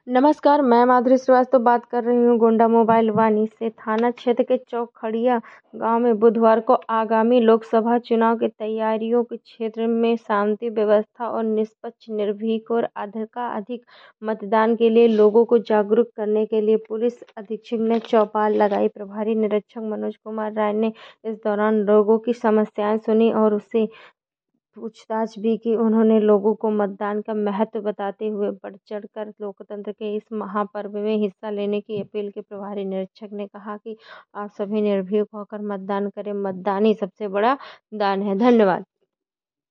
नमस्कार, मैं माधुरी श्रीवास्तव बात कर रही हूँ गोंडा मोबाइल वानी से। थाना क्षेत्र के चौखड़िया गांव में बुधवार को आगामी लोकसभा चुनाव की तैयारियों के क्षेत्र में शांति व्यवस्था और निष्पक्ष, निर्भीक और अधिकाधिक मतदान के लिए लोगों को जागरूक करने के लिए पुलिस अधीक्षक ने चौपाल लगाई। प्रभारी निरीक्षक मनोज कुमार राय ने इस दौरान लोगों की समस्याएं सुनी और उससे पूछताछ भी की। उन्होंने लोगों को मतदान का महत्व बताते हुए बढ़ चढ़कर लोकतंत्र के इस महापर्व में हिस्सा लेने की अपील की। प्रभारी निरीक्षक ने कहा कि आप सभी निर्भीक होकर मतदान करें। मतदान ही सबसे बड़ा दान है। धन्यवाद।